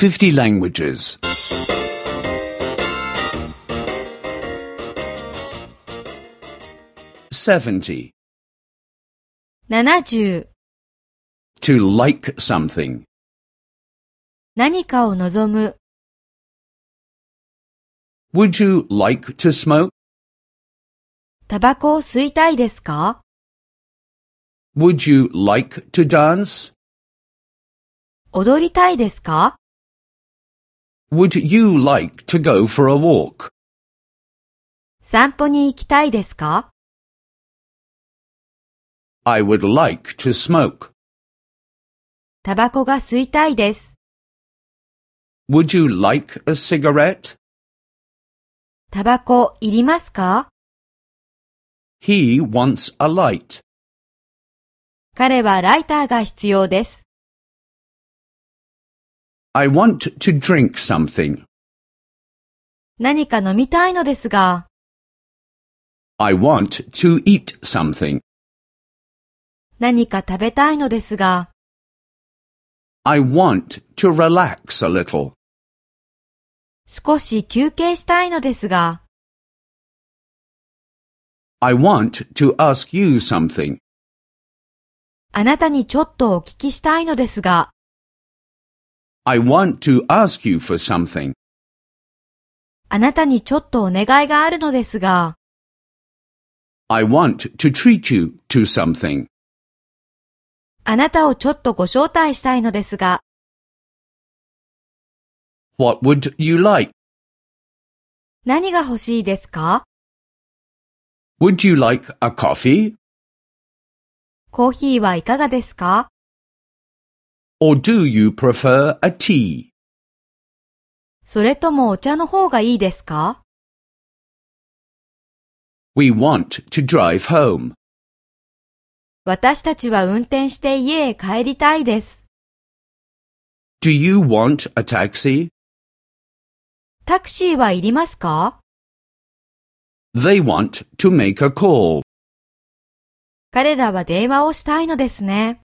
50 languages. 70. 70. To like something. 何かを望む。 Would you like to smoke? タバコを吸いたいですか？ Would you like to dance? 踊りたいですか？ Would you like to go for a walk? 散歩に行きたいですか？ I would like to smoke. タバコが吸いたいです。 Would you like a cigarette? タバコいりますか？ He wants a light. 彼はライターが必要です。 I want to drink something. 何か飲みたいのですが。 I want to eat something. 何か食べたいのですが。 I want to relax a little. 少し休憩したいのですが。 I want to ask you something. あなたにちょっとお聞きしたいのですが。 I want to ask you for something. あなたにちょっとお願いがあるのですが。 I want to treat you to something. あなたをちょっとご招待したいのですが。 What would you like? 何が欲しいですか？ Would you like a coffee? コーヒーはいかがですか？ Or do you prefer a tea? それともお茶の方がいいですか？ We want to drive home. 私たちは運転して家へ帰りたいです。 Do you want a taxi? タクシーはいりますか？ They want to make a call. 彼らは電話をしたいのですね。